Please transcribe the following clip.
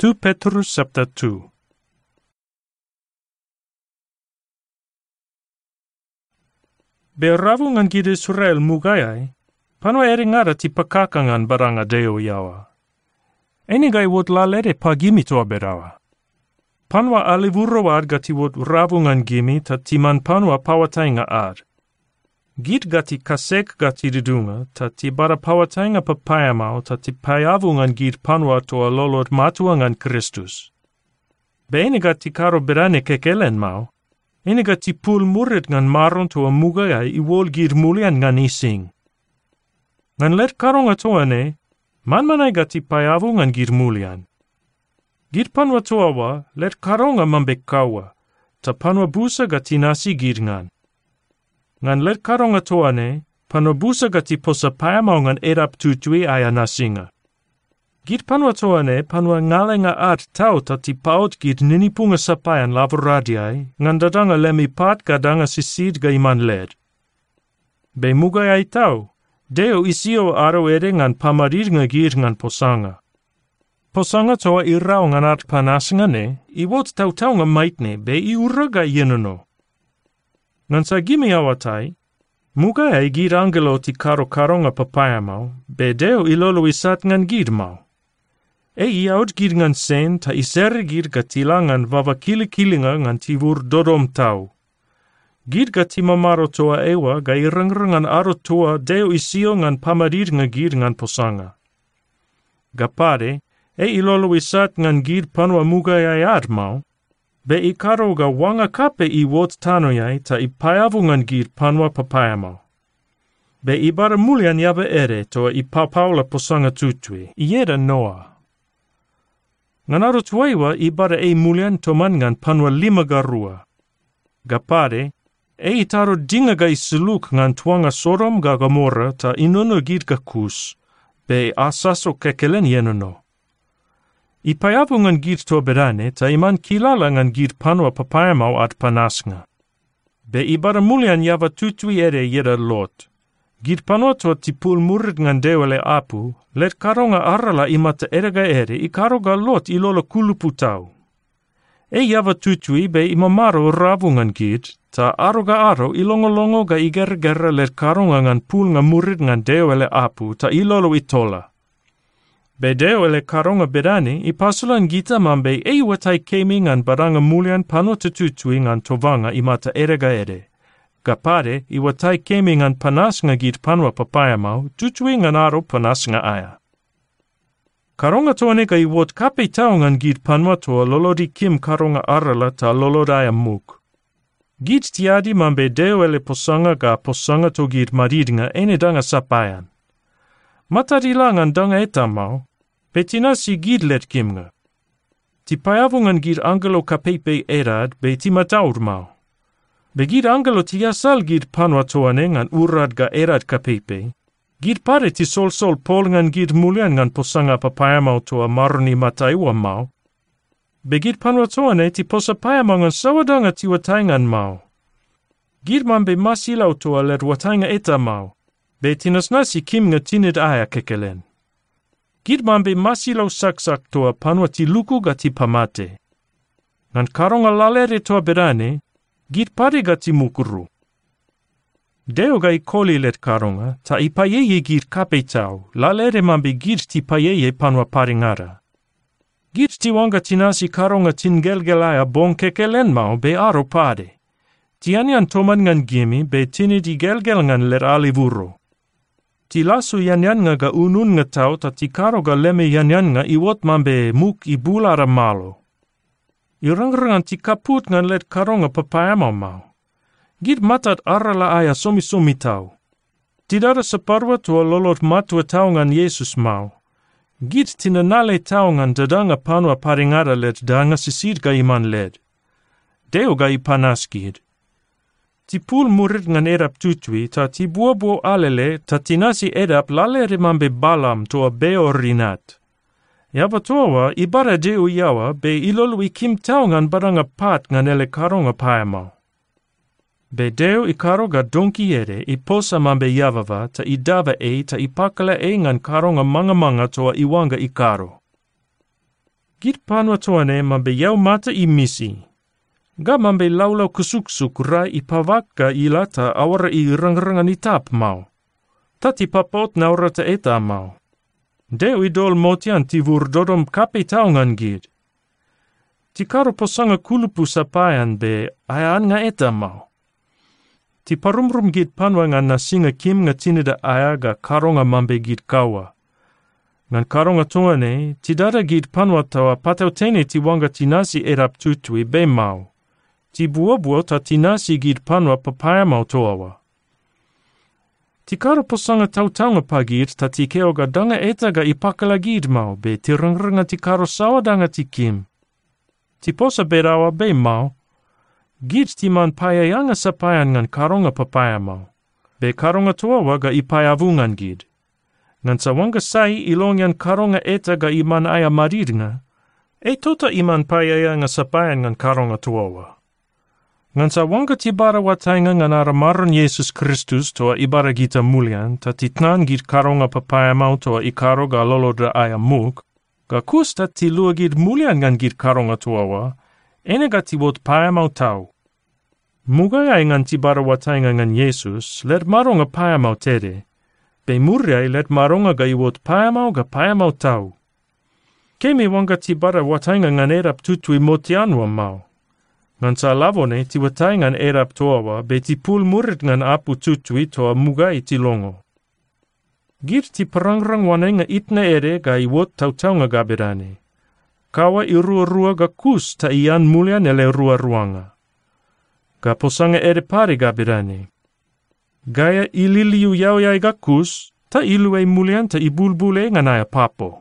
2 Petrus chapter 2. Beravungan gid Israel mugayai, panwa eringara ti pakakangan baranga deo yawa. Enigai wot lalere pagimi toa berawa. Panwa alivuro ad gati wot ravungan gimi ta timan panwa pawatainga ad. Gid gati kasek gati didunga ta ti bara pawatainga papayamau ta ti payavungan gid panwa toa lolot matuangan Kristus. Be enigati karo berane kekelen mau. Enigati pul murid ngan maron toa mugayai iwol gid mulian ngan ising. Ngan let karonga toa ne, manmanai gati payavungan gid mulian. Gid panwa toa wa, let karonga mambekawa, ta panwa busa gati nasi gid ngan. Ngan let karonga toa ne, panwa busa gati posa payamau ngan erap tutui aya nasinga. Gid panwa toa ne, panwa ngalenga at tau ta ti paut gid ninipunga sapayan lavoradiai, ngan dadanga lemi pat gadanga sisid ga iman led. Be mugayai tau, deo isio aro ere ngan pamarirnga gid ngan posanga. Posanga toa irau ngan at panasinga ne, iwot tau nga maitne be I uraga yenono. Ngan sa gimi awatai, mugayai gid angelo ti karo karonga papayamau, be deo ilolo isat ngan gid mau. E iaut gid ngan sen ta isere gid gatila ngan vava kilinga ngan tivur dodom tau. Gid gati mamaro toa ewa ga irangrangan aro toa deo isio ngan pamarir nga gid ngan posanga. Gapare, e ilolo isat ngan gid panwa mugayai ad mau, be ikaro ga wanga kape I wot tanoyai ta ipayavungan gid panwa papayamau. Be ibara mulian yava ere toa ipapaula posanga tutui, ieda noa. Ngan aro tuaiwa ibara mulian toman ngan panwa lima garua. Gapare, itaro dinga ga isiluk ngan tuanga Sodom ga Gomorra ta inono gid ga kus, be asaso kekelen yenono. Ipayavungan gid to berane ta iman kilala ngan gid panwa papayamau at panasnga. Be ibara mulian yava tutui ere yeda lot. Gid panwa to tipul murid ngan dewele apu, let karonga arala imata erega ere I karoga lot ilolo kulupu tau. Yava tutui be imamaro ravungan gid, ta aroga aro ilongolongo ga igergera let karonga ngan pul nga murid ngan dewele apu ta ilolo itola. Be dewele karonga berani ipasulan gita mambe watai kemi ngan baranga mulian pano tutui ngan tovanga imata erega ere. Gapare, iwatai kemi ngan panas nga gid panwa papayamau, tutui ngan aro panas nga aya. Karonga toane ka iwot kape tau ngan gid panwa toa lolodi kim karonga arala ta lolodaya muk. Gid tiadi mambe dewele posanga ga posanga to gid maridinga danga sapayan. Matadila ngan danga etamau, petina si gid let kimnga. Tipayavungan gid angelo kapepe erad be timataur mau. Begid angelo tiasal gid panwa toane ngan urad ga erad kapepe. Gid pare ti sol pol ngan gid mulian ngan posanga papayamau toa maroni mataiwa mau. Begid panwa toane ti posa payamau ngan sawadanga ti wataingan mau. Gid mambe masilau toa let watainga eta mau. Be tinas nasi kim nga tinid aya kekelen. Gid mambe masilau saksak toa panwa ti luku ga ti pamate. Ngan karonga lalere toa berane, gid pare gati mukuru. Deo ga ikoli let karonga, ta ipayeye gid kape tau, lalere mambe gid ti payeye panwa paringara. Gid ti wanga tinasi karonga tingelgelaya bon kekelen mau be aro pade. Tianian toman ngan gimi be tini di gelgel ngan let alivuro. Ti lasu yanyan nga ga unun nga tau ta ti karo ga leme yanyan nga iwot mambe muk ibulara malo. Irangrangan ti kaput ngan let karonga papayamau mau. Gid matat arala aya somi tau. Tidara separwa tua lolot matua tau ngan Yesus mau. Gid tinanale tau ngan dadanga panwa paringara let danga sisid ga iman led. Deo ga ipanas gid. Ti pul murid ngan erap tutui ta ti buo alele ta tinasi edap lalere mambe balam toa beo rinat. Yava toa ibara deu yawa be ilolo kim tau ngan baranga pat ngan ele karonga payamau. Be deo ikaroga donki ere posa mambe yavava ta idava ta ipakala ngan karonga manga toa iwanga ikaro. Gid panwa toane mambe yau mata I misi. Ga mambe laulau kusuksuk rai I pavaka I lata awara I rangrangan I tap mau. Tati papot naurata eta mau. Deo I dol motian ti vurdodom kape taungan gid. Ti karo posanga kulupu sapayan be ayaan nga eta mau. Ti parumrum gid panwa nga nasinga kim nga tinida aya ga karonga mambe gid kawa. Ngan karonga toane, ti dada gid panwa tawa patautene ti wanga tinasi erap tutui be mau. Ti buo ta tinasi gid panwa papaya mau toawa. Ti karo posanga tautaunga pagid ta ti keo ga danga eta ga ipakala gid mau be ti rangranga ti karo sawa danga ti kim. Ti posa berawa be mau. Gid ti man payayanga sapayan ngan karonga papaya mau. Be karonga toawa ga ipayavungan gid. Ngan sa wanga sai ilongyan karonga eta ga iman aya maridnga. E tota iman payayanga sapayan ngan karonga toawa. Ngan sa wanga tibara watainga ngan aramaran Yesus Kristus toa ibara gita mulian, ta titnan gid karonga papaya mau toa ikaro ga lolodra aya muk, ga kusta ti lua gid mulian ngan gid karonga toawa, ene ga tibot paya mau tau. Mugaya ngan tibara watainga ngan Yesus, let maronga paya mau tere, be muriai let maronga ga iwot paya mau tau. Kemi wanga tibara watainga ngan erap tutui motianwa mau. Ngan sa lavone ti watai ngan erap toawa be ti pul murid ngan apu tutui toa mugai ti longo. Gid ti perangrang wanenga itna ere ga iwot tautaunga gabirane. Kawa I rua-rua ga kus ta ian mulian ele rua-ruanga. Ga posanga ere pari gabirane. Gaya ililiu yau yai ga kus ta ilue mulian ta ibulbule nganaya papo.